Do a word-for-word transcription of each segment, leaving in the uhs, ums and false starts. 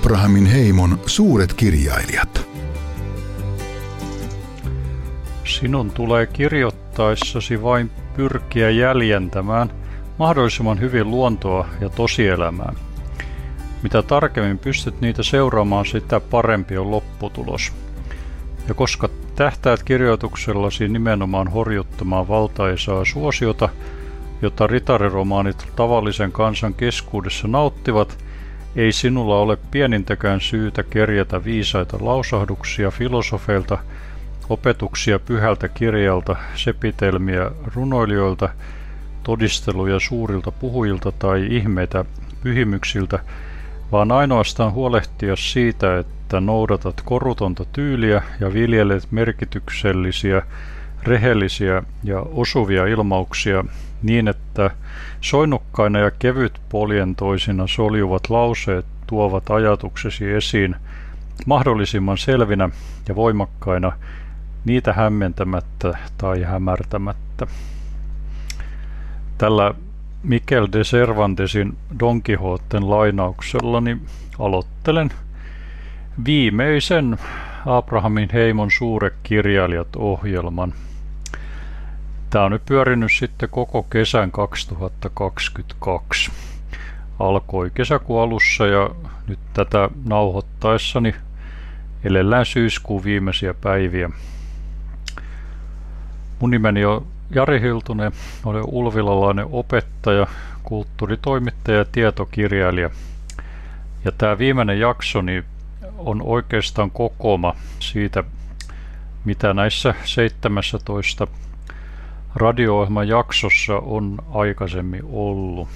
Abrahamin heimon suuret kirjailijat. Sinun tulee kirjoittaessasi vain pyrkiä jäljentämään mahdollisimman hyvin luontoa ja tosielämää. Mitä tarkemmin pystyt niitä seuraamaan, sitä parempi on lopputulos. Ja koska tähtäät kirjoituksellasi nimenomaan horjuttamaan valtaisaa suosiota, jota ritariromaanit tavallisen kansan keskuudessa nauttivat, ei sinulla ole pienintäkään syytä kerjätä viisaita lausahduksia filosofeilta, opetuksia pyhältä kirjalta, sepitelmiä runoilijoilta, todisteluja suurilta puhujilta tai ihmeitä pyhimyksiltä, vaan ainoastaan huolehtia siitä, että noudatat korutonta tyyliä ja viljelet merkityksellisiä, rehellisiä ja osuvia ilmauksia niin, että soinnukkaina ja kevytpoljentoisina soljuvat lauseet tuovat ajatuksesi esiin mahdollisimman selvinä ja voimakkaina, niitä hämmentämättä tai hämärtämättä. Tällä Miquel de Cervantesin Don Quixoten lainauksellani aloittelen viimeisen Abrahamin heimon suuret kirjailijat -ohjelman. Tämä on nyt pyörinyt sitten koko kesän kaksituhattakaksikymmentäkaksi. Alkoi kesäkuun alussa ja nyt tätä nauhoittaessani elellään syyskuun viimeisiä päiviä. Mun nimeni on Jari Hiltunen, olen ulvilalainen opettaja, kulttuuritoimittaja ja tietokirjailija. Ja tämä viimeinen jaksoni on oikeastaan kokoama siitä, mitä näissä seitsemässätoista radio-ohjelman jaksossa on aikaisemmin ollut.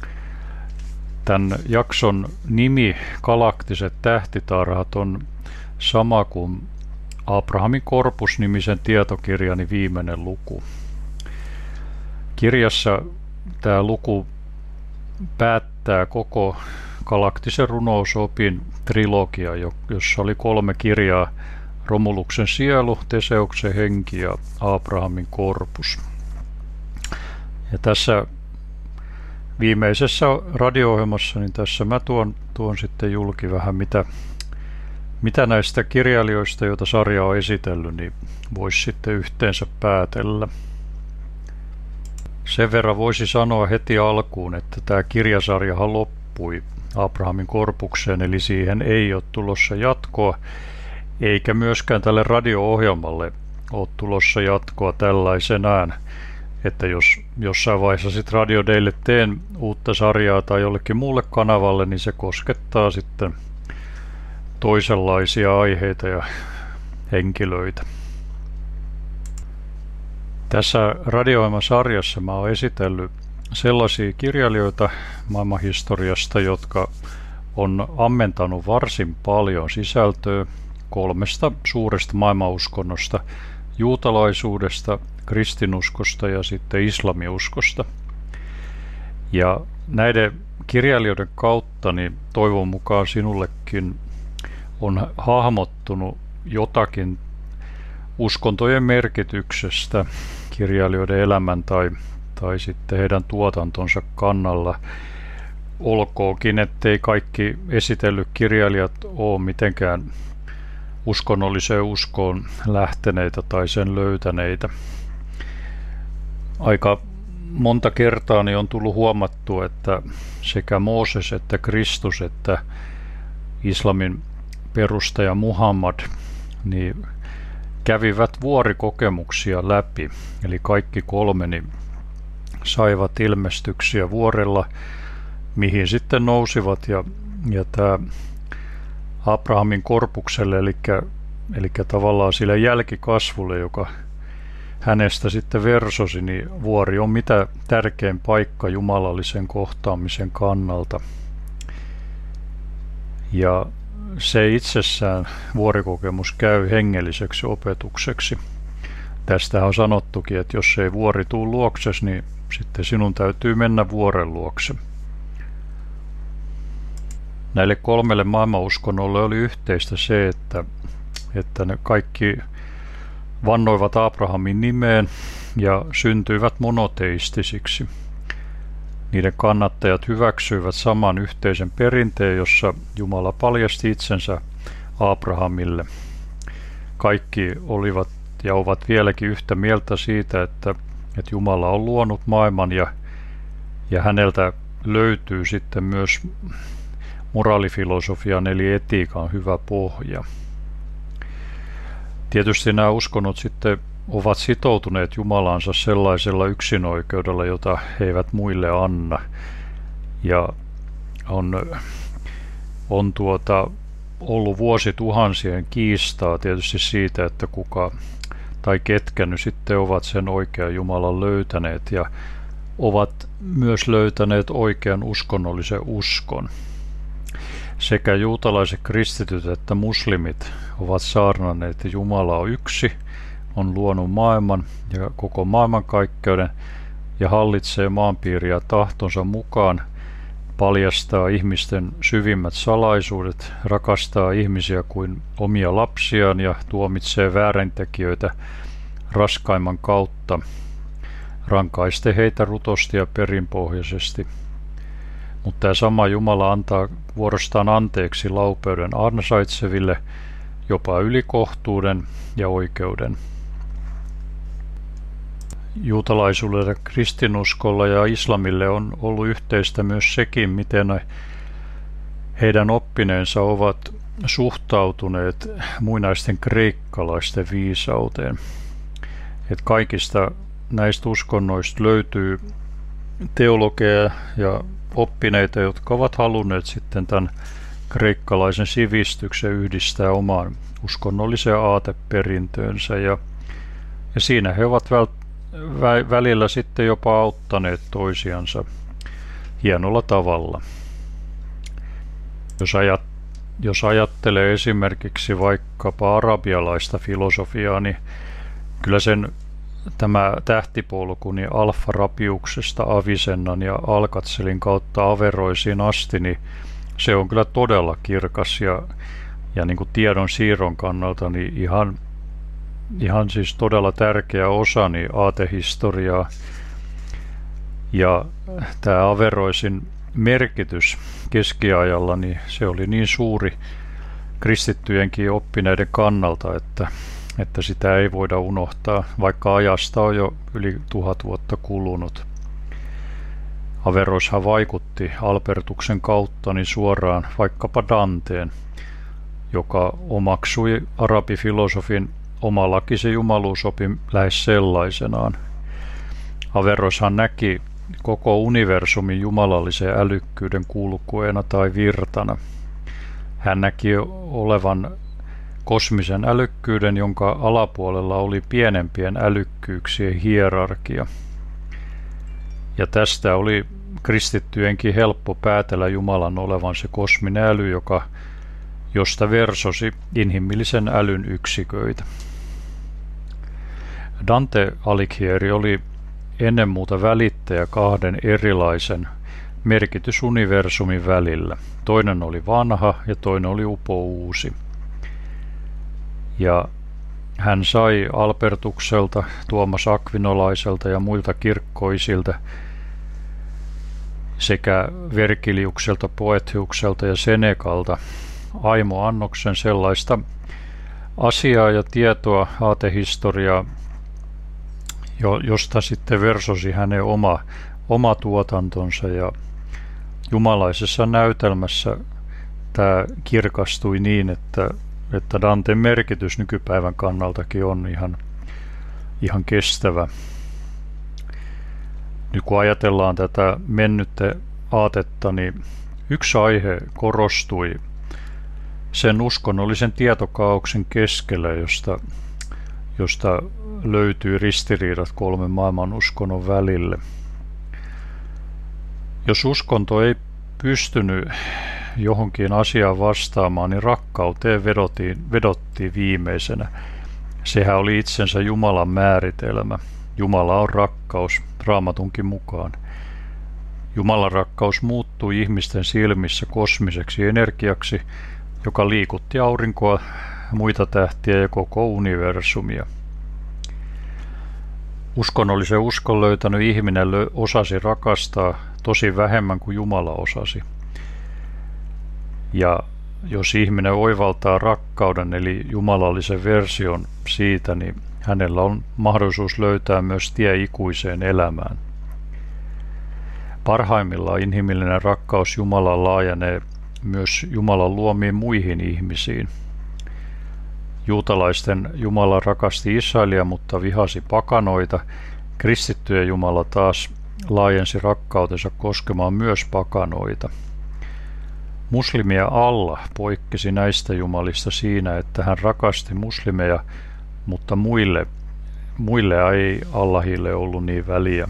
Tämän jakson nimi, Galaktiset tähtitarhat, on sama kuin Abrahamin korpus-nimisen tietokirjani viimeinen luku. Kirjassa tämä luku päättää koko Galaktisen runousopin trilogia, jossa oli kolme kirjaa: Romuluksen sielu, Teseuksen henki ja Abrahamin korpus. Ja tässä viimeisessä radio-ohjelmassa, niin tässä mä tuon, tuon sitten julki vähän mitä, mitä näistä kirjailijoista, joita sarja on esitellyt, niin voisi sitten yhteensä päätellä. Sen verran voisi sanoa heti alkuun, että tämä kirjasarjahan loppui Abrahamin korpukseen, eli siihen ei ole tulossa jatkoa, eikä myöskään tälle radio-ohjelmalle ole tulossa jatkoa tällaisenään, että jos jossain vaiheessa sitten Radio Daylle teen uutta sarjaa tai jollekin muulle kanavalle, niin se koskettaa sitten toisenlaisia aiheita ja henkilöitä. Tässä radio-ohjelman sarjassa mä oon esitellyt sellaisia kirjailijoita maailmanhistoriasta, jotka on ammentanut varsin paljon sisältöä kolmesta suuresta maailmanuskonnosta: juutalaisuudesta, kristinuskosta ja sitten islamiuskosta. Ja näiden kirjailijoiden kautta niin toivon mukaan sinullekin on hahmottunut jotakin uskontojen merkityksestä kirjailijoiden elämän tai, tai sitten heidän tuotantonsa kannalla. Olkoonkin, ettei kaikki esitellyt kirjailijat ole mitenkään uskonnolliseen uskoon lähteneitä tai sen löytäneitä. Aika monta kertaa niin on tullut huomattua, että sekä Mooses että Kristus että islamin perustaja Muhammad niin kävivät vuorikokemuksia läpi. Eli kaikki kolme niin saivat ilmestyksiä vuorella, mihin sitten nousivat. Ja, ja tämä Abrahamin korpukselle, eli, eli tavallaan sille jälkikasvulle, joka hänestä sitten versosi, niin vuori on mitä tärkein paikka jumalallisen kohtaamisen kannalta. Ja se itsessään vuorikokemus käy hengelliseksi opetukseksi. Tästä on sanottukin, että jos ei vuori tule luoksesi, niin sitten sinun täytyy mennä vuoren luokse. Näille kolmelle maailmanuskonnolle oli yhteistä se, että, että ne kaikki vannoivat Abrahamin nimeen ja syntyivät monoteistisiksi. niiden kannattajat hyväksyivät saman yhteisen perinteen, jossa Jumala paljasti itsensä Abrahamille. Kaikki olivat ja ovat vieläkin yhtä mieltä siitä, että, että Jumala on luonut maailman ja, ja häneltä löytyy sitten myös moraalifilosofian eli etiikan hyvä pohja. Tietysti nämä uskonnot sitten ovat sitoutuneet Jumalaansa sellaisella yksinoikeudella, jota he eivät muille anna. Ja on, on tuota, ollut vuosituhansien kiistaa tietysti siitä, että kuka tai ketkä nyt sitten ovat sen oikean Jumalan löytäneet ja ovat myös löytäneet oikean uskonnollisen uskon. Sekä juutalaiset kristityt että muslimit ovat saarnanneet, että Jumala on yksi, on luonut maailman ja koko maailmankaikkeuden ja hallitsee maanpiiriä tahtonsa mukaan, paljastaa ihmisten syvimmät salaisuudet, rakastaa ihmisiä kuin omia lapsiaan ja tuomitsee väärintekijöitä raskaimman kautta, rankaiste heitä rutosti ja perinpohjaisesti. Mutta tämä sama Jumala antaa vuorostaan anteeksi laupeuden ansaitseville, jopa ylikohtuuden ja oikeuden. Juutalaisuudelle, kristinuskolla ja islamille on ollut yhteistä myös sekin, miten heidän oppineensa ovat suhtautuneet muinaisten kreikkalaisten viisauteen. Et kaikista näistä uskonnoista löytyy teologeja ja oppineita, jotka ovat halunneet sitten tämän kreikkalaisen sivistyksen yhdistää omaan uskonnolliseen aateperintöönsä ja, ja siinä he ovat väl, vä, välillä sitten jopa auttaneet toisiansa hienolla tavalla. Jos, ajat, jos ajattelee esimerkiksi vaikkapa arabialaista filosofiaa, niin kyllä sen tämä tähtipolku niin Alfa-Rapiuksesta Avicennan ja Alkatselin kautta Averroisiin asti, niin se on kyllä todella kirkas ja, ja niin kuin tiedon siirron kannalta niin ihan, ihan siis todella tärkeä osa niin aatehistoriaa. Ja tämä Averroisin merkitys keskiajalla, niin se oli niin suuri kristittyjenkin oppineiden kannalta, että että sitä ei voida unohtaa, vaikka ajasta on jo yli tuhat vuotta kulunut. Averroishan vaikutti Albertuksen kautta niin suoraan vaikkapa Danteen, joka omaksui arabifilosofin omalakisen jumaluusopin lähes sellaisenaan. Averroishan näki koko universumin jumalallisen älykkyyden kulkueena tai virtana. Hän näki olevan kosmisen älykkyyden, jonka alapuolella oli pienempien älykkyyksien hierarkia. Ja tästä oli kristittyjenkin helppo päätellä Jumalan olevan se kosminen äly, joka, josta versosi inhimillisen älyn yksiköitä. Dante Alighieri oli ennen muuta välittäjä kahden erilaisen merkitysuniversumin välillä. Toinen oli vanha ja toinen oli upouusi. Ja hän sai Albertukselta, Tuomas Akvinolaiselta ja muilta kirkkoisilta sekä Vergiliukselta, Poethiukselta ja Senekalta aimo-annoksen sellaista asiaa ja tietoa, aatehistoriaa, josta sitten versosi hänen oma, oma tuotantonsa. Ja jumalaisessa näytelmässä tämä kirkastui niin, että että Danten merkitys nykypäivän kannaltakin on ihan, ihan kestävä. Nyt kun ajatellaan tätä mennyttä aatetta, niin yksi aihe korostui sen uskonnollisen tietokaauksen keskellä, josta, josta löytyy ristiriidat kolmen maailman uskonnon välille. Jos uskonto ei pystynyt johonkin asiaan vastaamaan, niin rakkauteen vedottiin, vedottiin viimeisenä. Sehän oli itsensä Jumalan määritelmä. Jumala on rakkaus, Raamatunkin mukaan. Jumalan rakkaus muuttui ihmisten silmissä kosmiseksi energiaksi, joka liikutti aurinkoa, muita tähtiä ja koko universumia. Uskonnollisen uskon löytänyt ihminen osasi rakastaa tosi vähemmän kuin Jumala osasi. Ja jos ihminen oivaltaa rakkauden eli jumalallisen version siitä, niin hänellä on mahdollisuus löytää myös tie ikuiseen elämään. Parhaimmillaan inhimillinen rakkaus Jumalaan laajenee myös Jumalan luomiin muihin ihmisiin. Juutalaisten Jumala rakasti Israelia, mutta vihasi pakanoita. Kristittyjen Jumala taas laajensi rakkautensa koskemaan myös pakanoita. Muslimia Allah poikkesi näistä jumalista siinä, että hän rakasti muslimeja, mutta muille, muille ei Allahille ollut niin väliä.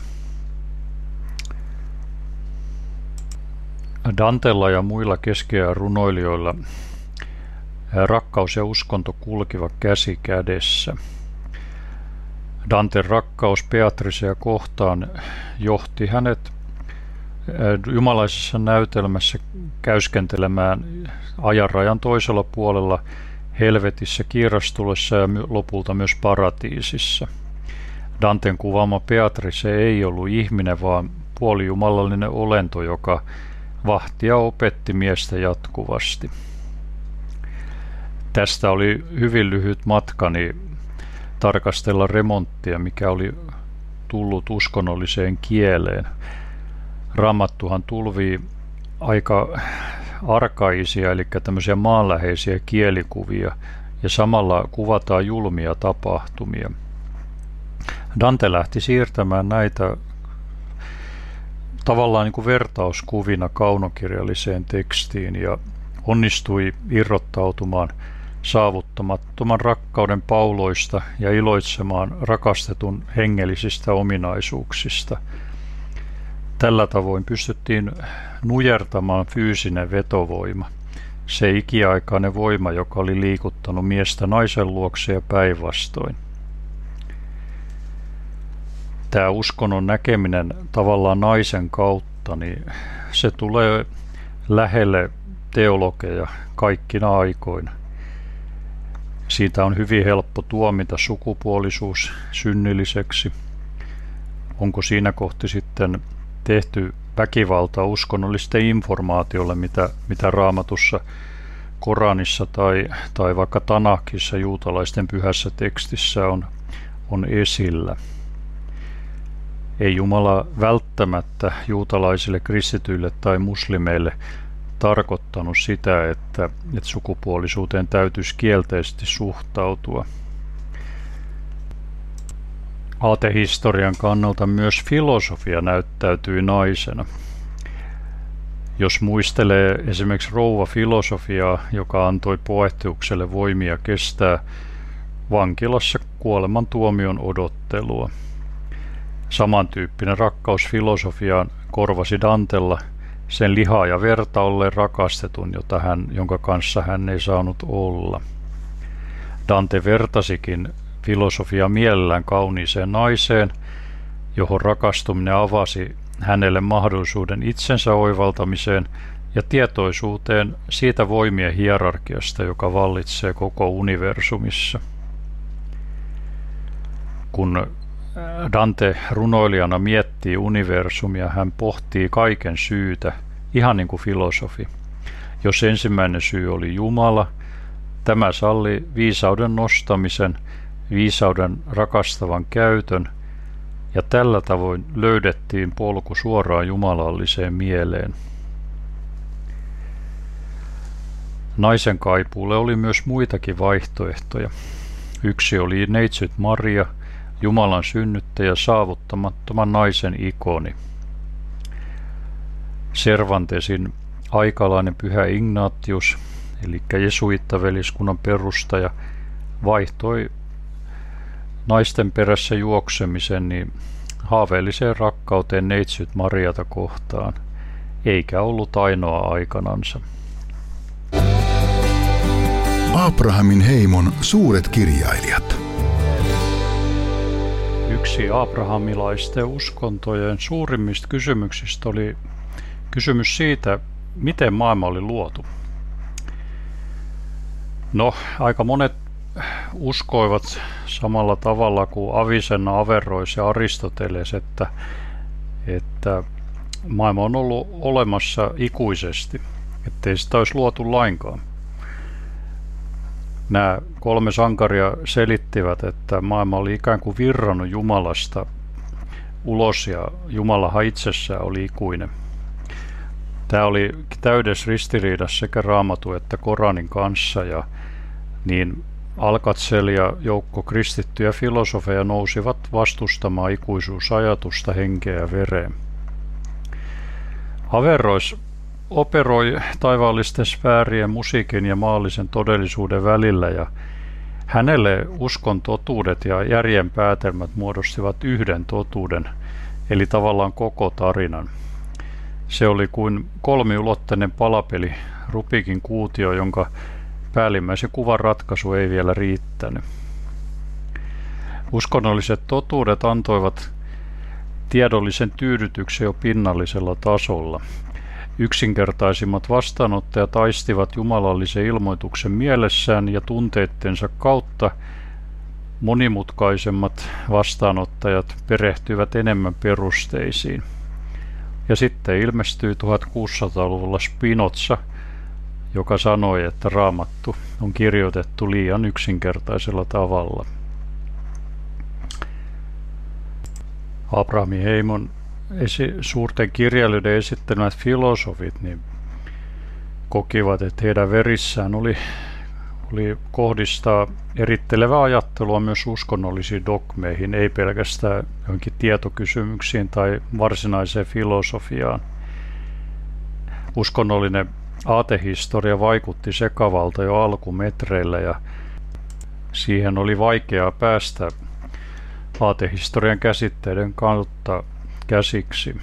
Dantella ja muilla keskiajan runoilijoilla rakkaus ja uskonto kulkivat käsi kädessä. Danten rakkaus Beatricea kohtaan johti hänet jumalaisessa näytelmässä käyskentelemään ajanrajan toisella puolella helvetissä kiirastulessa ja lopulta myös paratiisissa. Danten kuvaama Beatrice ei ollut ihminen, vaan puolijumallallinen olento, joka vahti ja opetti miestä jatkuvasti. Tästä oli hyvin lyhyt matkani tarkastella remonttia, mikä oli tullut uskonnolliseen kieleen. Raamattuhan tulvii aika arkaisia, eli tämmöisiä maanläheisiä kielikuvia, ja samalla kuvataan julmia tapahtumia. Dante lähti siirtämään näitä tavallaan niin kuin vertauskuvina kaunokirjalliseen tekstiin ja onnistui irrottautumaan saavuttamattoman rakkauden pauloista ja iloitsemaan rakastetun hengellisistä ominaisuuksista. Tällä tavoin pystyttiin nujertamaan fyysinen vetovoima, se ikiaikainen voima, joka oli liikuttanut miestä naisen luokse ja päinvastoin. Tämä uskonnon näkeminen tavallaan naisen kautta, niin se tulee lähelle teologeja kaikkina aikoina. Siitä on hyvin helppo tuomita sukupuolisuus synnilliseksi. Onko siinä kohti sitten tehty väkivaltaa uskonnollisten informaatiolle, mitä, mitä Raamatussa, Koranissa tai, tai vaikka Tanakissa, juutalaisten pyhässä tekstissä on, on esillä. Ei Jumala välttämättä juutalaisille, kristityille tai muslimeille tarkoittanut sitä, että, että sukupuolisuuteen täytyisi kielteisesti suhtautua. Aatehistorian kannalta myös filosofia näyttäytyi naisena. Jos muistelee esimerkiksi rouva-filosofiaa, joka antoi Poeteukselle voimia kestää vankilassa kuolemantuomion odottelua. Samantyyppinen rakkaus filosofiaan korvasi Dantella sen lihaa ja verta olleen rakastetun, jota hän, jonka kanssa hän ei saanut olla. Dante vertasikin filosofia mielellään kauniiseen naiseen, johon rakastuminen avasi hänelle mahdollisuuden itsensä oivaltamiseen ja tietoisuuteen siitä voimien hierarkiasta, joka vallitsee koko universumissa. Kun Dante runoilijana miettii universumia, hän pohtii kaiken syytä, ihan niin kuin filosofi. Jos ensimmäinen syy oli Jumala, tämä salli viisauden nostamisen, viisauden rakastavan käytön, ja tällä tavoin löydettiin polku suoraan jumalalliseen mieleen. Naisen kaipuulle oli myös muitakin vaihtoehtoja. Yksi oli neitsyt Maria, Jumalan synnyttäjä, saavuttamattoman naisen ikoni. Cervantesin aikalainen pyhä Ignatius, eli jesuittaveliskunnan perustaja, vaihtoi naisten perässä juoksemisen niin haaveelliseen rakkauteen neitsyt Mariata kohtaan, eikä ollut ainoa aikanansa. Abrahamin heimon suuret kirjailijat. Yksi abrahamilaisten uskontojen suurimmista kysymyksistä oli kysymys siitä, miten maailma oli luotu. No, aika monet uskoivat samalla tavalla kuin Avicenna, Averroes ja Aristoteles, että, että maailma on ollut olemassa ikuisesti, ettei sitä olisi luotu lainkaan. Nämä kolme sankaria selittivät, että maailma oli ikään kuin virrannut Jumalasta ulos ja Jumalahan itsessään oli ikuinen. Tämä oli täydessä ristiriidassa sekä Raamatun että Koranin kanssa, ja niin Alkatsel ja joukko kristittyjä filosofeja nousivat vastustamaan ikuisuusajatusta henkeä ja vereen. Averroes operoi taivaallisten sfäärien, musiikin ja maallisen todellisuuden välillä, ja hänelle uskon totuudet ja järjen päätelmät muodostivat yhden totuuden, eli tavallaan koko tarinan. Se oli kuin kolmiulotteinen palapeli, Rubikin kuutio, jonka päällimmäisen kuvan ratkaisu ei vielä riittänyt. Uskonnolliset totuudet antoivat tiedollisen tyydytyksen jo pinnallisella tasolla. Yksinkertaisimmat vastaanottajat aistivat jumalallisen ilmoituksen mielessään ja tunteittensa kautta. Monimutkaisemmat vastaanottajat perehtyivät enemmän perusteisiin. Ja sitten ilmestyi tuhatkuusisataaluvulla Spinoza, joka sanoi, että Raamattu on kirjoitettu liian yksinkertaisella tavalla. Abrahami Heimon esi- suurten kirjailijoiden esittelemät filosofit niin kokivat, että heidän verissään oli, oli kohdistaa erittelevää ajattelua myös uskonnollisiin dogmeihin, ei pelkästään johonkin tietokysymyksiin tai varsinaiseen filosofiaan. Uskonnollinen aatehistoria vaikutti sekavalta jo alkumetreillä, ja siihen oli vaikeaa päästä aatehistorian käsitteiden kautta käsiksi.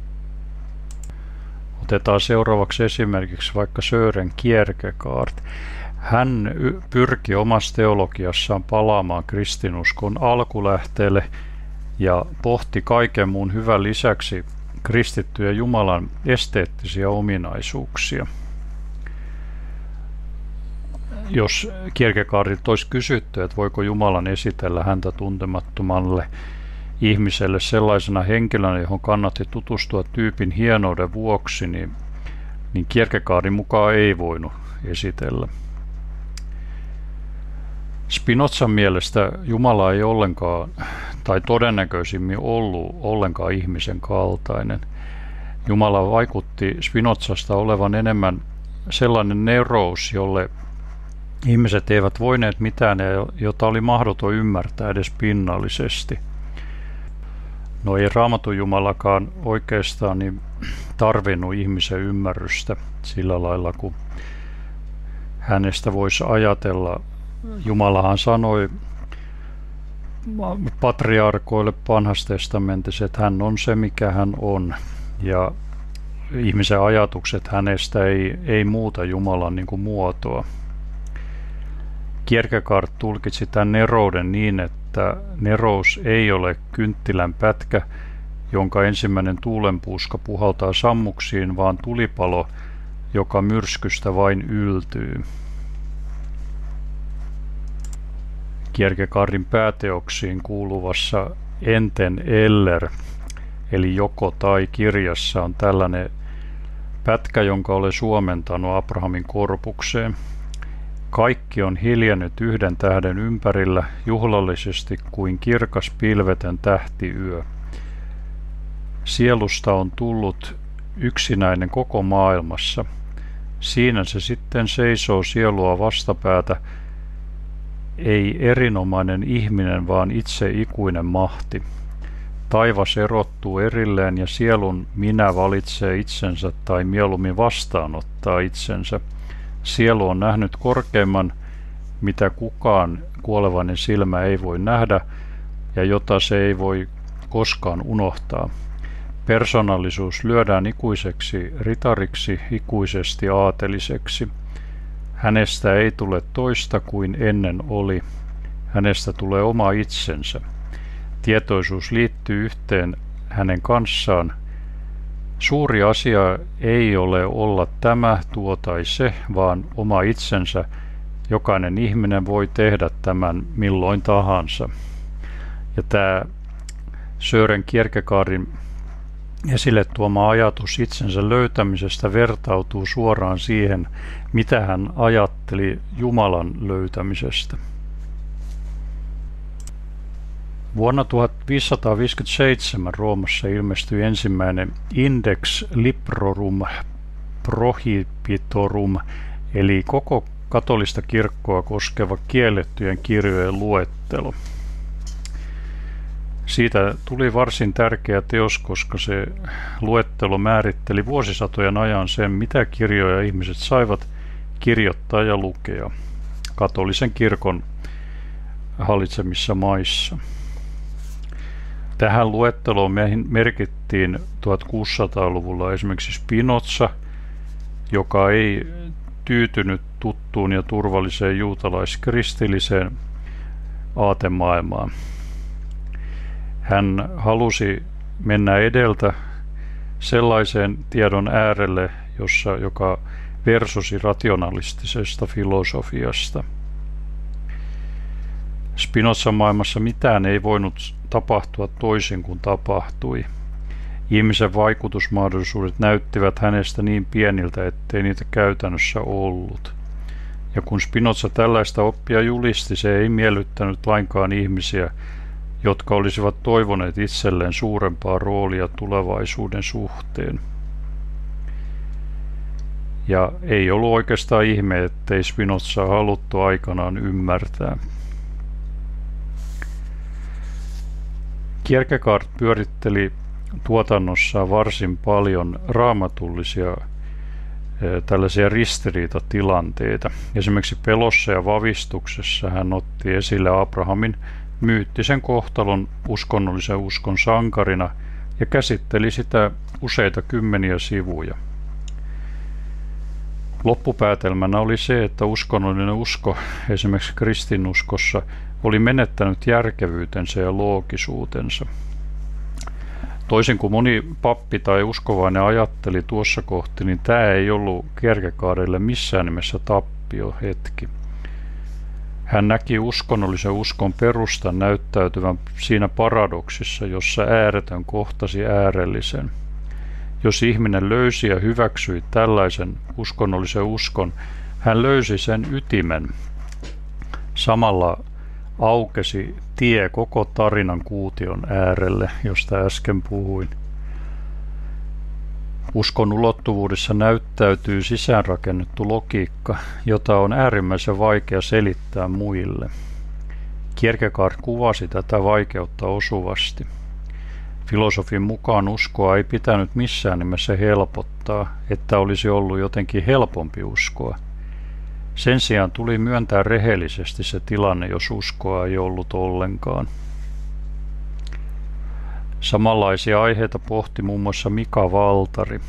Otetaan seuraavaksi esimerkiksi vaikka Søren Kierkegaard. Hän pyrki omassa teologiassaan palaamaan kristinuskon alkulähteelle ja pohti kaiken muun hyvän lisäksi kristittyjä Jumalan esteettisiä ominaisuuksia. Jos Kierkegaardilta olisi kysytty, että voiko Jumalan esitellä häntä tuntemattomalle ihmiselle sellaisena henkilönä, johon kannatti tutustua tyypin hienouden vuoksi, niin, niin Kierkegaardin mukaan ei voinut esitellä. Spinozan mielestä Jumala ei ollenkaan, tai todennäköisimmin ollut ollenkaan ihmisen kaltainen. Jumala vaikutti Spinozasta olevan enemmän sellainen nerous, jolle ihmiset eivät voineet mitään ja jota oli mahdoton ymmärtää edes pinnallisesti. No ei Raamatun Jumalakaan oikeastaan niin tarvinnut ihmisen ymmärrystä sillä lailla, kun hänestä voisi ajatella. Jumalahan sanoi patriarkoille vanhassa testamentissa, että hän on se, mikä hän on, ja ihmisen ajatukset hänestä ei, ei muuta Jumalan niin kuin muotoa. Kierkegaard tulkitsi tämän nerouden niin, että nerous ei ole kynttilän pätkä, jonka ensimmäinen tuulenpuuska puhaltaa sammuksiin, vaan tulipalo, joka myrskystä vain yltyy. Kierkegaardin pääteoksiin kuuluvassa Enten eller, eli joko tai kirjassa on tällainen pätkä, jonka olen suomentanut Abrahamin korpukseen. Kaikki on hiljennyt yhden tähden ympärillä juhlallisesti kuin kirkas pilvetön tähtiyö. Sielusta on tullut yksinäinen koko maailmassa. Siinä se sitten seisoo sielua vastapäätä, ei erinomainen ihminen, vaan itse ikuinen mahti. Taivas erottuu erilleen ja sielun minä valitsee itsensä tai mieluummin vastaanottaa itsensä. Sielu on nähnyt korkeimman, mitä kukaan kuolevainen silmä ei voi nähdä ja jota se ei voi koskaan unohtaa. Persoonallisuus lyödään ikuiseksi ritariksi, ikuisesti aateliseksi. Hänestä ei tule toista kuin ennen oli. Hänestä tulee oma itsensä. Tietoisuus liittyy yhteen hänen kanssaan. Suuri asia ei ole olla tämä, tuo tai se, vaan oma itsensä. Jokainen ihminen voi tehdä tämän milloin tahansa. Ja tämä Søren Kierkegaardin esille tuoma ajatus itsensä löytämisestä vertautuu suoraan siihen, mitä hän ajatteli Jumalan löytämisestä. Vuonna tuhatviisisataaviisikymmentäseitsemän Roomassa ilmestyi ensimmäinen Index Librorum Prohibitorum, eli koko katolista kirkkoa koskeva kiellettyjen kirjojen luettelo. Siitä tuli varsin tärkeä teos, koska se luettelo määritteli vuosisatojen ajan sen, mitä kirjoja ihmiset saivat kirjoittaa ja lukea katolisen kirkon hallitsemissa maissa. Tähän luetteloon merkittiin tuhatkuusisataaluvulla esimerkiksi Spinoza, joka ei tyytynyt tuttuun ja turvalliseen juutalaiskristilliseen aatemaailmaan. Hän halusi mennä edeltä sellaiseen tiedon äärelle, jossa, joka versosi rationalistisesta filosofiasta. Spinozan maailmassa mitään ei voinut tapahtua toisin kuin tapahtui. Ihmisen vaikutusmahdollisuudet näyttivät hänestä niin pieniltä, ettei niitä käytännössä ollut. Ja kun Spinoza tällaista oppia julisti, se ei miellyttänyt lainkaan ihmisiä, jotka olisivat toivoneet itselleen suurempaa roolia tulevaisuuden suhteen. Ja ei ollut oikeastaan ihme, ettei Spinozaa haluttu aikanaan ymmärtää. Kierkegaard pyöritteli tuotannossaan varsin paljon raamatullisia tällaisia ristiriitatilanteita. Esimerkiksi Pelossa ja vavistuksessa hän otti esille Abrahamin myyttisen kohtalon uskonnollisen uskon sankarina ja käsitteli sitä useita kymmeniä sivuja. Loppupäätelmänä oli se, että uskonnollinen usko, esimerkiksi kristinuskossa, oli menettänyt järkevyytensä ja loogisuutensa. Toisin kuin moni pappi tai uskovainen ajatteli tuossa kohti, niin tämä ei ollut Kierkegaardille missään nimessä tappiohetki. Hän näki uskonnollisen uskon perustan näyttäytyvän siinä paradoksissa, jossa ääretön kohtasi äärellisen. Jos ihminen löysi ja hyväksyi tällaisen uskonnollisen uskon, hän löysi sen ytimen. Samalla aukesi tie koko tarinan kuution äärelle, josta äsken puhuin. Uskon ulottuvuudessa näyttäytyy sisäänrakennettu logiikka, jota on äärimmäisen vaikea selittää muille. Kierkegaard kuvasi tätä vaikeutta osuvasti. Filosofin mukaan uskoa ei pitänyt missään nimessä helpottaa, että olisi ollut jotenkin helpompi uskoa. Sen sijaan tuli myöntää rehellisesti se tilanne, jos uskoa ei ollut ollenkaan. Samanlaisia aiheita pohti muun muassa Mika Waltari.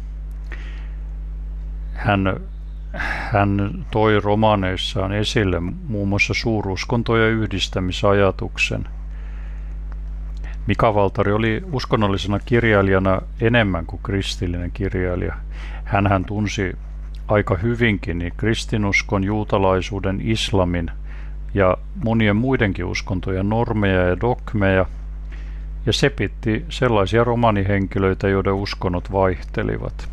Hän, hän toi romaaneissaan esille muun muassa suuruskontojen yhdistämisajatuksen. Mika Waltari oli uskonnollisena kirjailijana enemmän kuin kristillinen kirjailija. Hänhän tunsi aika hyvinkin niin kristinuskon, juutalaisuuden, islamin ja monien muidenkin uskontojen normeja ja dogmeja, ja sepitti sellaisia romaanihenkilöitä, joiden uskonnot vaihtelivat.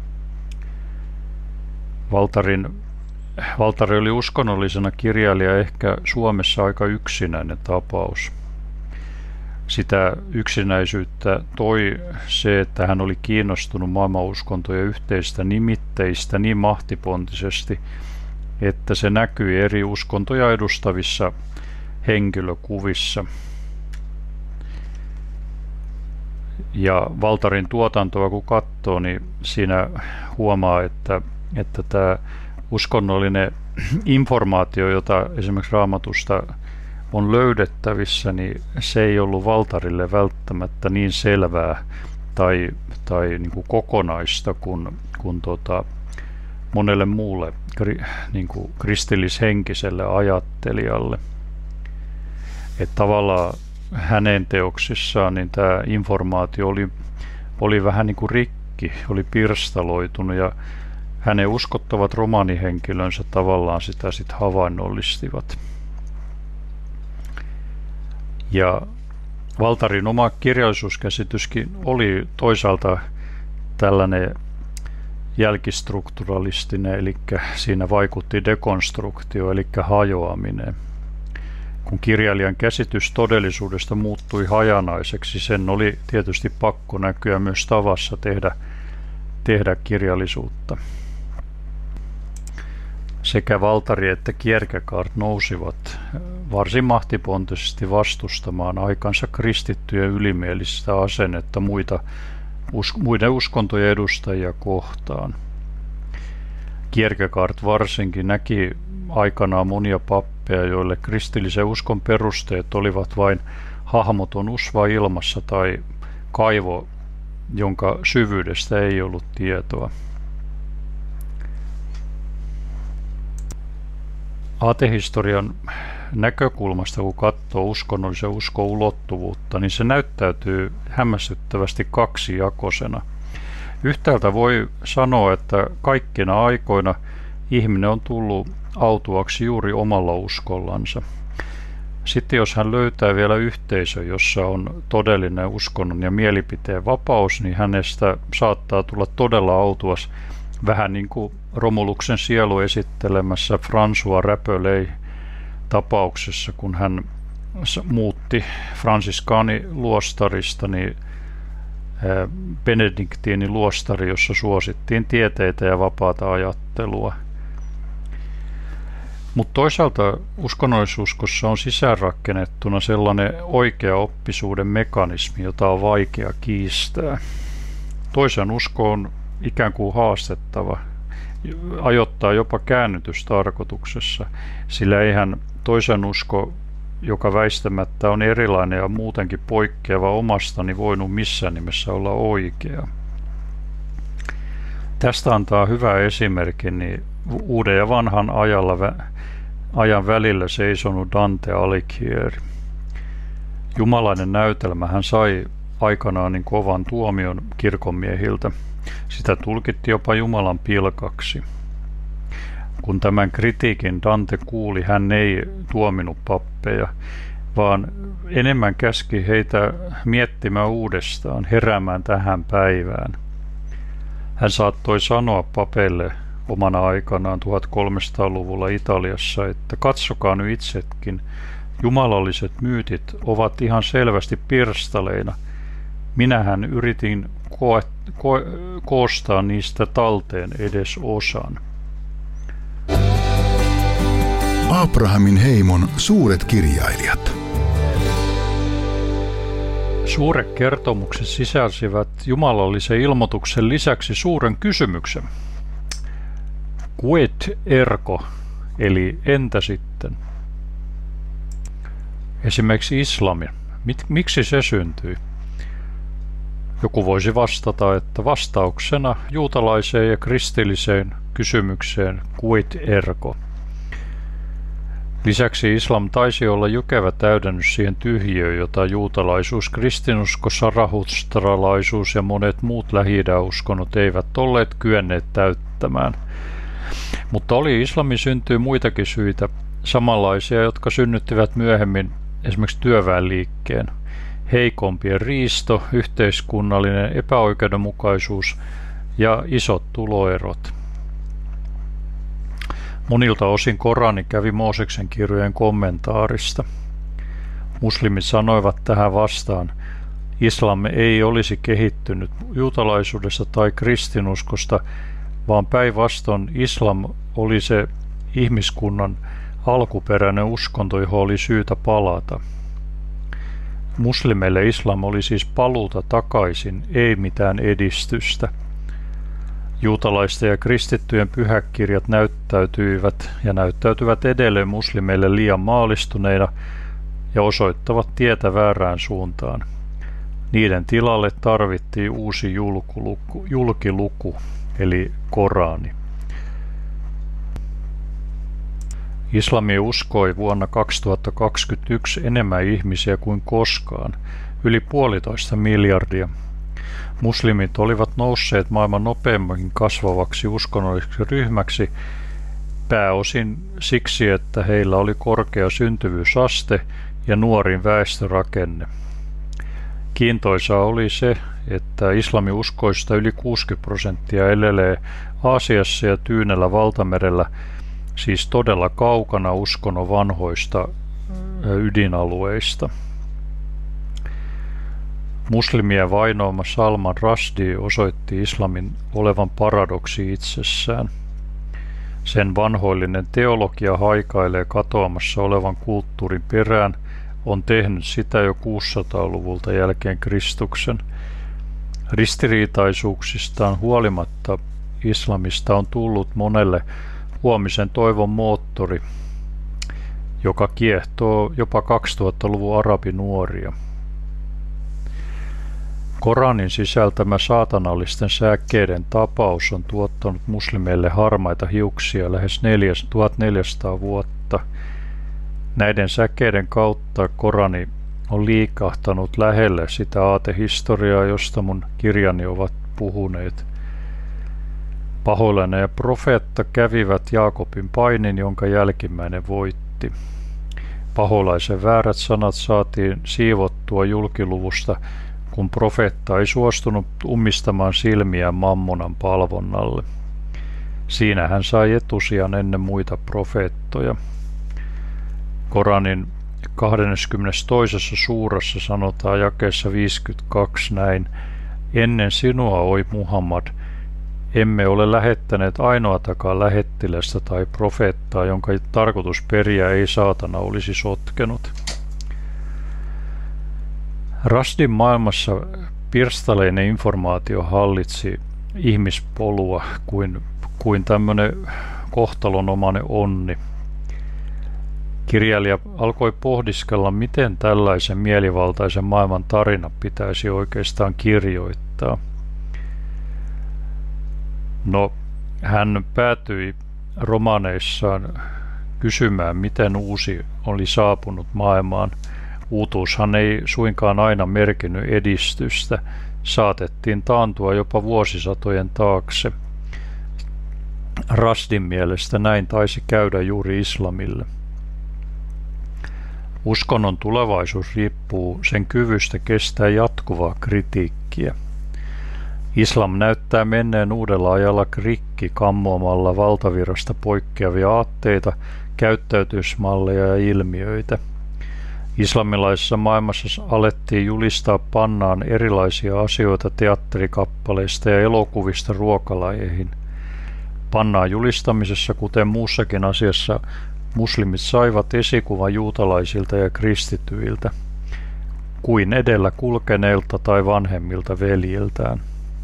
Valtarin, Valtari oli uskonnollisena kirjailija ehkä Suomessa aika yksinäinen tapaus. Sitä yksinäisyyttä toi se, että hän oli kiinnostunut maailmanuskontojen yhteistä nimitteistä niin mahtipontisesti, että se näkyi eri uskontoja edustavissa henkilökuvissa. Ja Valtarin tuotantoa kun katsoo, niin siinä huomaa, että, että tämä uskonnollinen informaatio, jota esimerkiksi Raamatusta on löydettävissä, niin se ei ollut Valtarille välttämättä niin selvää tai, tai niin kuin kokonaista kuin, kuin tota monelle muulle niin kuin kristillishenkiselle ajattelijalle. Että tavallaan hänen teoksissaan niin tämä informaatio oli, oli vähän niin kuin rikki, oli pirstaloitunut, ja hänen uskottavat romaanihenkilönsä tavallaan sitä sitten havainnollistivat. Ja Valtarin oma kirjallisuuskäsityskin oli toisaalta tällainen jälkistrukturalistinen, eli siinä vaikutti dekonstruktio, eli hajoaminen. Kun kirjailijan käsitys todellisuudesta muuttui hajanaiseksi, sen oli tietysti pakko näkyä myös tavassa tehdä, tehdä kirjallisuutta. Sekä Valtari että Kierkegaard nousivat varsin mahtipontisesti vastustamaan aikansa kristittyjen ylimielistä asennetta muita, us, muiden uskontojen edustajia kohtaan. Kierkegaard varsinkin näki aikanaan monia pappeja, joille kristillisen uskon perusteet olivat vain hahmoton usva ilmassa tai kaivo, jonka syvyydestä ei ollut tietoa. Aatehistorian näkökulmasta, kun katsoo uskonnollisen uskon ulottuvuutta, niin se näyttäytyy hämmästyttävästi kaksijakoisena. Yhtäältä voi sanoa, että kaikkina aikoina ihminen on tullut autuaksi juuri omalla uskollansa. Sitten jos hän löytää vielä yhteisö, jossa on todellinen uskonnon ja mielipiteen vapaus, niin hänestä saattaa tulla todella autuas, vähän niin kuin Romuluksen sielu esittelemässä François Rabelais tapauksessa, kun hän muutti fransiskaaniluostarista niin benediktiiniluostari, jossa suosittiin tieteitä ja vapaata ajattelua. Mutta toisaalta uskonnollisuuskossa on sisäänrakennettuna sellainen oikea oppisuuden mekanismi, jota on vaikea kiistää. Toisen usko on ikään kuin haastettava, ajoittaa jopa käännytystarkoituksessa, sillä eihän toisen usko, joka väistämättä on erilainen ja muutenkin poikkeava omastani, voinut missään nimessä olla oikea. Tästä antaa hyvä esimerkki niin uuden ja vanhan ajalla, ajan välillä seisonut Dante Alighieri. Jumalainen näytelmä hän sai aikanaan niin kovan tuomion kirkonmiehiltä. Sitä tulkittiin jopa Jumalan pilkaksi. Kun tämän kritiikin Dante kuuli, hän ei tuominut pappeja, vaan enemmän käski heitä miettimään uudestaan, heräämään tähän päivään. Hän saattoi sanoa papeille omana aikanaan tuhatkolmesataaluvulla Italiassa, että katsokaa nyt itsekin, jumalalliset myytit ovat ihan selvästi pirstaleina. Minähän yritin ko- ko- koostaa niistä talteen edes osan. Abrahamin heimon suuret kirjailijat. Suuret kertomukset sisälsivät jumalallisen ilmoituksen lisäksi suuren kysymyksen. Quid ergo, eli entä sitten? Esimerkiksi islami. Miksi se syntyi? Joku voisi vastata, että vastauksena juutalaiseen ja kristilliseen kysymykseen quid ergo. Lisäksi islam taisi olla jykevä täydennys siihen tyhjiöön, jota juutalaisuus, kristinusko, sarahustralaisuus ja monet muut lähi-idän uskonnot eivät olleet kyenneet täyttämään. Mutta oli islamin syntyy muitakin syitä, samanlaisia, jotka synnyttivät myöhemmin esimerkiksi työväenliikkeen. Heikompien riisto, yhteiskunnallinen epäoikeudenmukaisuus ja isot tuloerot. Monilta osin Korani kävi Mooseksen kirjojen kommentaarista. Muslimit sanoivat tähän vastaan, islam ei olisi kehittynyt juutalaisuudesta tai kristinuskosta, vaan päinvastoin islam oli se ihmiskunnan alkuperäinen uskonto, johon oli syytä palata. Muslimeille islam oli siis paluuta takaisin, ei mitään edistystä. Juutalaisten ja kristittyjen pyhäkirjat näyttäytyivät ja näyttäytyvät edelleen muslimeille liian maalistuneina ja osoittavat tietä väärään suuntaan. Niiden tilalle tarvittiin uusi julkiluku, julkiluku eli Korani. Islami uskoi vuonna kaksituhattakaksikymmentäyksi enemmän ihmisiä kuin koskaan, yli puolitoista miljardia. Muslimit olivat nousseet maailman nopeimmin kasvavaksi uskonnolliseksi ryhmäksi, pääosin siksi, että heillä oli korkea syntyvyysaste ja nuorin väestörakenne. Kiintoisaa oli se, että islamiuskoista yli kuusikymmentä prosenttia elelee Aasiassa ja Tyynellä valtamerellä, siis todella kaukana uskonnon vanhoista ydinalueista. Muslimien vainoama Salman Rushdie osoitti islamin olevan paradoksi itsessään. Sen vanhoillinen teologia haikailee katoamassa olevan kulttuurin perään, on tehnyt sitä jo kuusisataaluvulta jälkeen Kristuksen. Ristiriitaisuuksistaan huolimatta islamista on tullut monelle huomisen toivon moottori, joka kiehtoo jopa kaksituhattaluvun arabinuoria. Koranin sisältämä saatanallisten säkkeiden tapaus on tuottanut muslimeille harmaita hiuksia lähes tuhatneljäsataa vuotta. Näiden säkeiden kautta Korani on liikahtanut lähelle sitä aatehistoriaa, josta mun kirjani ovat puhuneet. Paholainen ja profeetta kävivät Jaakobin painin, jonka jälkimmäinen voitti. Paholaisen väärät sanat saatiin siivottua julkiluvusta, kun profeetta ei suostunut ummistamaan silmiään mammonan palvonnalle. Siinä hän sai etusijan ennen muita profeettoja. Koranin kahdeskymmenestoinen suurassa sanotaan jakeessa viisikymmentäkaksi näin: Ennen sinua, oi Muhammad, emme ole lähettäneet ainoatakaan lähettilästä tai profeettaa, jonka tarkoitusperiä ei saatana olisi sotkenut. Rushdien maailmassa pirstaleinen informaatio hallitsi ihmispolua kuin, kuin tämmöinen kohtalonomainen onni. Kirjailija alkoi pohdiskella, miten tällaisen mielivaltaisen maailman tarina pitäisi oikeastaan kirjoittaa. No, hän päätyi romaaneissaan kysymään, miten uusi oli saapunut maailmaan. Uutuushan ei suinkaan aina merkinnyt edistystä, saatettiin taantua jopa vuosisatojen taakse. Rushdien mielestä näin taisi käydä juuri islamille. Uskonnon tulevaisuus riippuu sen kyvystä kestää jatkuvaa kritiikkiä. Islam näyttää menneen uudella ajalla rikki kammoamalla valtavirrasta poikkeavia aatteita, käyttäytymismalleja ja ilmiöitä. Islamilaisessa maailmassa alettiin julistaa pannaan erilaisia asioita teatterikappaleista ja elokuvista ruokalajeihin. Pannaan julistamisessa, kuten muussakin asiassa, muslimit saivat esikuvan juutalaisilta ja kristityiltä, kuin edellä kulkeneilta tai vanhemmilta veljiltään.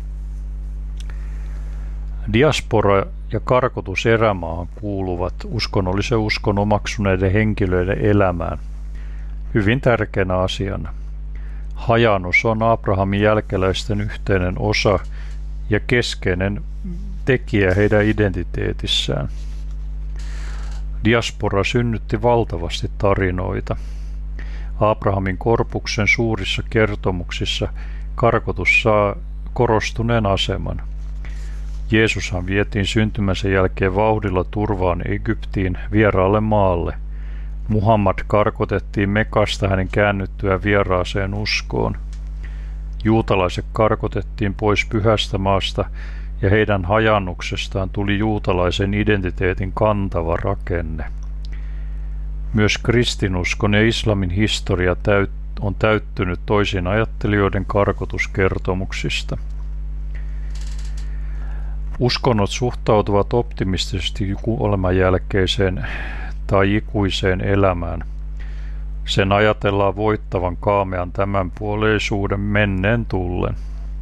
Diaspora ja karkotus erämaahan kuuluvat uskonnollisen uskon omaksuneiden henkilöiden elämään hyvin tärkeänä asiana. Hajaannus on Abrahamin jälkeläisten yhteinen osa ja keskeinen tekijä heidän identiteetissään. Diaspora synnytti valtavasti tarinoita. Abrahamin korpuksen suurissa kertomuksissa karkotus saa korostuneen aseman. Jeesushan vietiin syntymänsä jälkeen vauhdilla turvaan Egyptiin, vieraalle maalle. Muhammad karkotettiin Mekasta hänen käännyttyään vieraaseen uskoon. Juutalaiset karkotettiin pois pyhästä maasta ja heidän hajannuksestaan tuli juutalaisen identiteetin kantava rakenne. Myös kristinuskon ja islamin historia täyt, on täyttynyt toisin ajattelijoiden karkotuskertomuksista. Uskonnot suhtautuvat optimistisesti kuoleman jälkeiseen tai ikuiseen elämään. Sen ajatellaan voittavan kaamean tämänpuoleisuuden menneen tullen.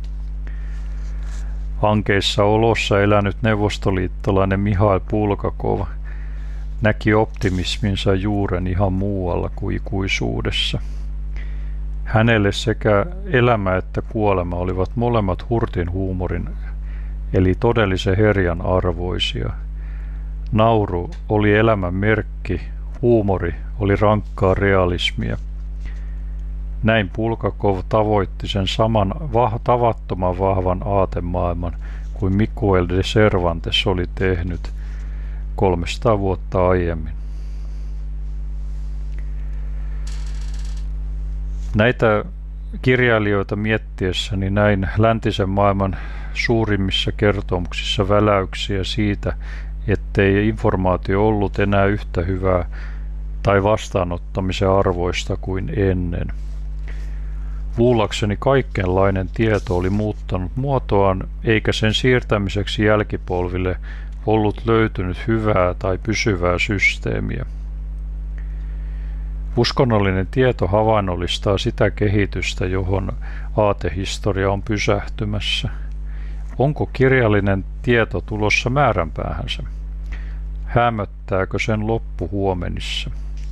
Ankeissa olossa elänyt neuvostoliittolainen Mihail Bulgakov näki optimisminsa juuren ihan muualla kuin ikuisuudessa. Hänelle sekä elämä että kuolema olivat molemmat hurtin huumorin, eli todellisen herjan arvoisia. Nauru oli elämän merkki, huumori oli rankkaa realismia. Näin Bulgakov tavoitti sen saman vah- tavattoman vahvan aatemaailman kuin Miguel de Cervantes oli tehnyt kolmesataa vuotta aiemmin. Näitä kirjailijoita miettiessäni näin läntisen maailman suurimmissa kertomuksissa väläyksiä siitä, ettei informaatio ollut enää yhtä hyvää tai vastaanottamisen arvoista kuin ennen. Luulakseni kaikenlainen tieto oli muuttanut muotoaan, eikä sen siirtämiseksi jälkipolville ollut löytynyt hyvää tai pysyvää systeemiä. Uskonnollinen tieto havainnollistaa sitä kehitystä, johon aatehistoria on pysähtymässä. Onko kirjallinen tieto tulossa määränpäähänsä? Hämöttääkö sen loppu huomenissa?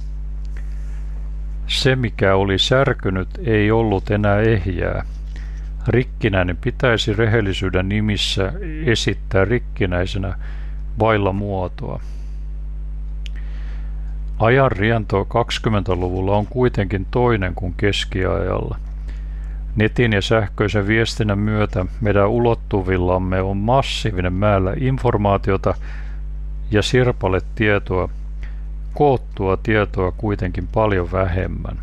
Se, mikä oli särkynyt, ei ollut enää ehjää. Rikkinäinen pitäisi rehellisyyden nimissä esittää rikkinäisenä vailla muotoa. Ajanriento kaksikymmentäluvulla on kuitenkin toinen kuin keskiajalla. Netin ja sähköisen viestinnän myötä meidän ulottuvillamme on massiivinen määrä informaatiota ja sirpaletietoa, koottua tietoa kuitenkin paljon vähemmän.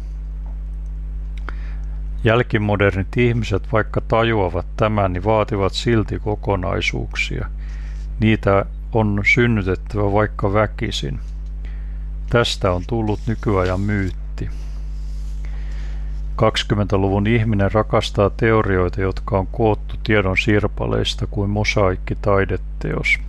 Jälkimodernit ihmiset, vaikka tajuavat tämän, niin vaativat silti kokonaisuuksia. Niitä on synnytettävä vaikka väkisin. Tästä on tullut nykyajan myytti. kaksikymmentäluvun ihminen rakastaa teorioita, jotka on koottu tiedon sirpaleista kuin mosaikki-taideteos.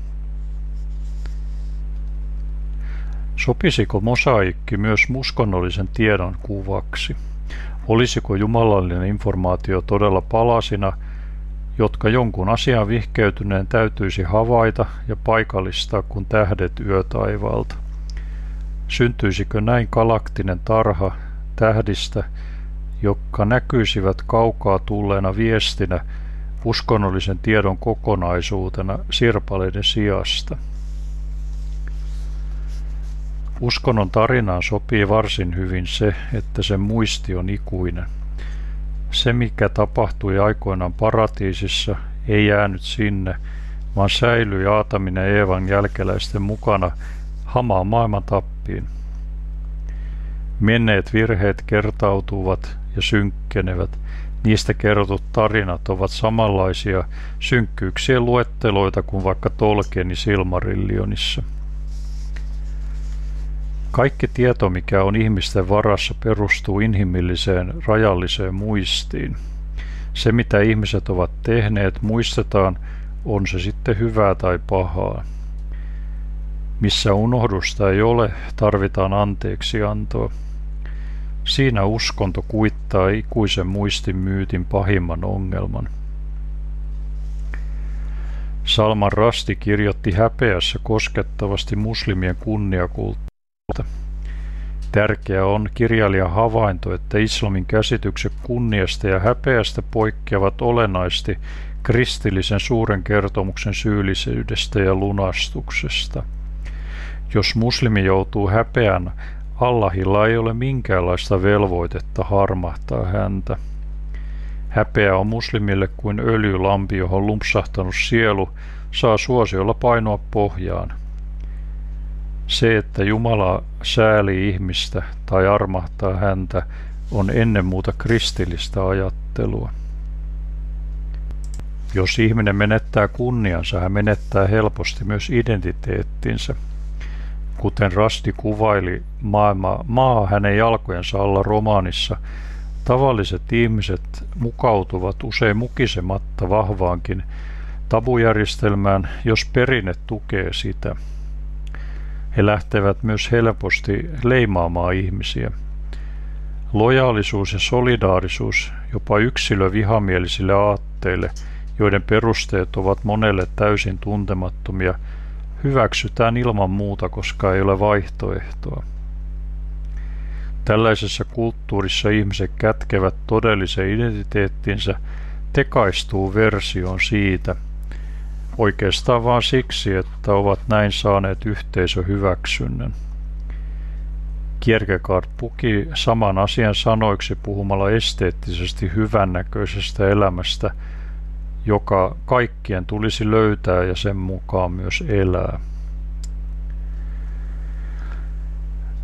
Sopisiko mosaikki myös uskonnollisen tiedon kuvaksi? Olisiko jumalallinen informaatio todella palasina, jotka jonkun asian vihkeytyneen täytyisi havaita ja paikallistaa kuin tähdet yötaivaalta? Syntyisikö näin galaktinen tarha tähdistä, jotka näkyisivät kaukaa tulleena viestinä uskonnollisen tiedon kokonaisuutena sirpaleiden sijasta? Uskonnon tarinaan sopii varsin hyvin se, että sen muisti on ikuinen. Se, mikä tapahtui aikoinaan paratiisissa, ei jäänyt sinne, vaan säilyi Aatamin ja Eevan jälkeläisten mukana hamaan maailman tappiin. Menneet virheet kertautuvat ja synkkenevät. Niistä kerrotut tarinat ovat samanlaisia synkkyyksien luetteloita kuin vaikka Tolkienin Silmarillionissa. Kaikki tieto, mikä on ihmisten varassa, perustuu inhimilliseen, rajalliseen muistiin. Se, mitä ihmiset ovat tehneet, muistetaan, on se sitten hyvää tai pahaa. Missä unohdusta ei ole, tarvitaan anteeksiantoa. Siinä uskonto kuittaa ikuisen muistin myytin pahimman ongelman. Salman Rushdie kirjoitti häpeässä koskettavasti muslimien kunniakulttuurista. Tärkeä on kirjailijan havainto, että islamin käsitykset kunniasta ja häpeästä poikkeavat olennaisesti kristillisen suuren kertomuksen syyllisyydestä ja lunastuksesta. Jos muslimi joutuu häpeän, Allahilla ei ole minkäänlaista velvoitetta harmahtaa häntä. Häpeä on muslimille kuin öljylampi, johon lumpsahtanut sielu saa suosiolla painoa pohjaan. Se, että Jumala säälii ihmistä tai armahtaa häntä, on ennen muuta kristillistä ajattelua. Jos ihminen menettää kunniansa, hän menettää helposti myös identiteettinsä. Kuten Rushdie kuvaili maailma, maa hänen jalkojensa alla romaanissa, tavalliset ihmiset mukautuvat usein mukisematta vahvaankin tabujärjestelmään, jos perinne tukee sitä. He lähtevät myös helposti leimaamaan ihmisiä. Lojaalisuus ja solidaarisuus jopa yksilövihamielisille aatteille, joiden perusteet ovat monelle täysin tuntemattomia, hyväksytään ilman muuta, koska ei ole vaihtoehtoa. Tällaisessa kulttuurissa ihmiset kätkevät todellisen identiteettinsä tekaistuun versioon siitä, oikeastaan vain siksi, että ovat näin saaneet yhteisöhyväksynnän. Kierkegaard puki saman asian sanoiksi puhumalla esteettisesti hyvännäköisestä elämästä, joka kaikkien tulisi löytää ja sen mukaan myös elää.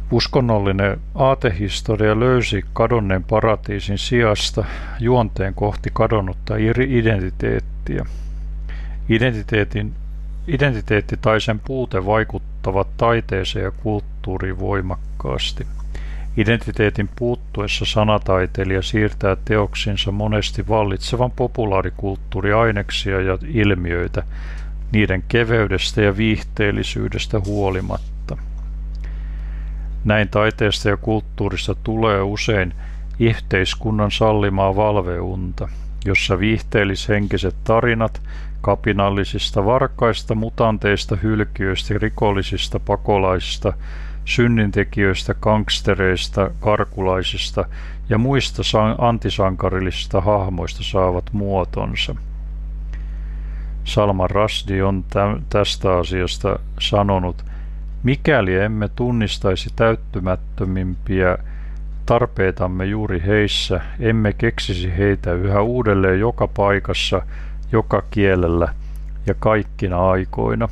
Uskonnollinen aatehistoria löysi kadonneen paratiisin sijasta juonteen kohti kadonnutta identiteettiä. Identiteetin, identiteetti tai sen puute vaikuttavat taiteeseen ja kulttuuriin voimakkaasti. Identiteetin puuttuessa sanataiteilija siirtää teoksinsa monesti vallitsevan populaarikulttuuriaineksia ja ilmiöitä niiden keveydestä ja viihteellisyydestä huolimatta. Näin taiteesta ja kulttuurista tulee usein yhteiskunnan sallimaa valveunta, jossa viihteellishenkiset tarinat kapinallisista varkaista, mutanteista, hylkiöistä, rikollisista, pakolaisista, synnintekijöistä, gangstereista, karkulaisista ja muista antisankarillisista hahmoista saavat muotonsa. Salman Rushdie on tästä asiasta sanonut: mikäli emme tunnistaisi täyttymättömimpiä tarpeitamme juuri heissä, emme keksisi heitä yhä uudelleen joka paikassa, joka kielellä ja kaikkina aikoina.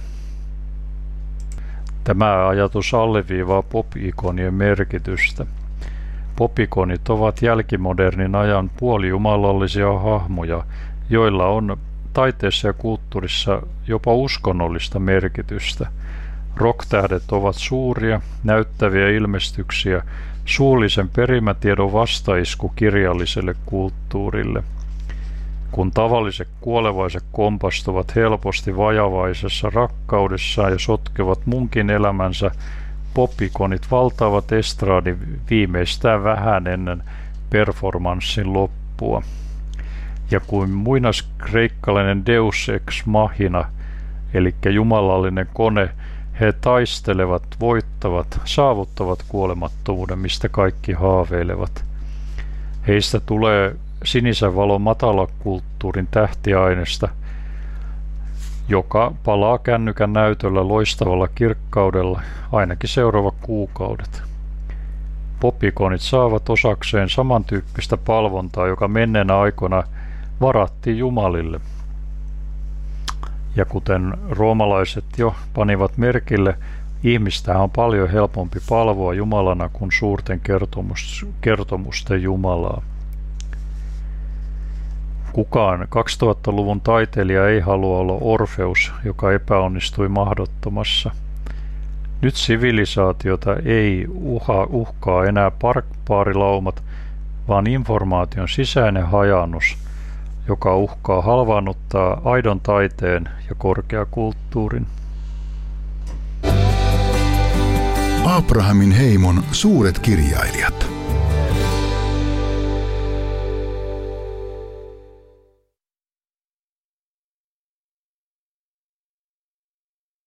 Tämä ajatus alleviivaa pop-ikonien merkitystä. Pop-ikonit ovat jälkimodernin ajan puolijumalallisia hahmoja, joilla on taiteessa ja kulttuurissa jopa uskonnollista merkitystä. Rocktähdet ovat suuria, näyttäviä ilmestyksiä, suullisen perimätiedon vastaisku kirjalliselle kulttuurille. Kun tavalliset kuolevaiset kompastuvat helposti vajavaisessa rakkaudessaan ja sotkevat munkin elämänsä, pop-ikonit valtaavat estraadin viimeistään vähän ennen performanssin loppua. Ja kuin muinaskreikkalainen deus ex machina, eli jumalallinen kone, he taistelevat, voittavat, saavuttavat kuolemattomuuden, mistä kaikki haaveilevat. Heistä tulee sinisen valon matalakulttuurin tähtiaineesta, joka palaa kännykän näytöllä loistavalla kirkkaudella ainakin seuraavat kuukaudet. Pop-ikonit saavat osakseen samantyyppistä palvontaa, joka menneenä aikoina varattiin jumalille. Ja kuten roomalaiset jo panivat merkille, ihmistähän on paljon helpompi palvoa jumalana kuin suurten kertomus, kertomusten jumalaa. Kukaan kaksituhattaluvun taiteilija ei halua olla Orfeus, joka epäonnistui mahdottomassa. Nyt sivilisaatiota ei uha, uhkaa enää barbarilaumat, vaan informaation sisäinen hajannus, joka uhkaa halvaannuttaa aidon taiteen ja korkeakulttuurin. Abrahamin heimon suuret kirjailijat.